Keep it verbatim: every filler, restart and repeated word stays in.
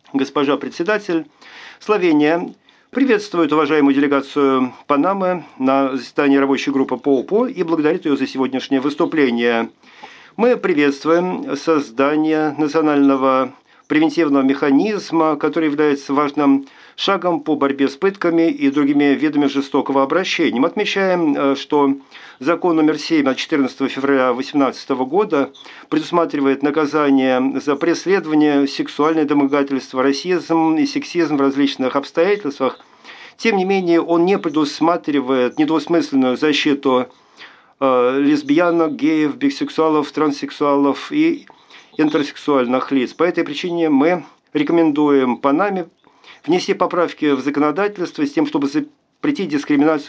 Госпожа председатель, Словения приветствует уважаемую делегацию Панамы на заседании рабочей группы по ОПО и благодарит ее за сегодняшнее выступление. Мы приветствуем создание национального превентивного механизма, который является важным шагом по борьбе с пытками и другими видами жестокого обращения. Мы отмечаем, что закон номер семь от четырнадцатого февраля две тысячи восемнадцатого года предусматривает наказание за преследование, сексуальное домогательство, расизм и сексизм в различных обстоятельствах. Тем не менее, он не предусматривает недвусмысленную защиту лесбиянок, геев, бисексуалов, транссексуалов и интерсексуальных лиц. По этой причине мы рекомендуем Панаме внести поправки в законодательство с тем, чтобы запретить дискриминацию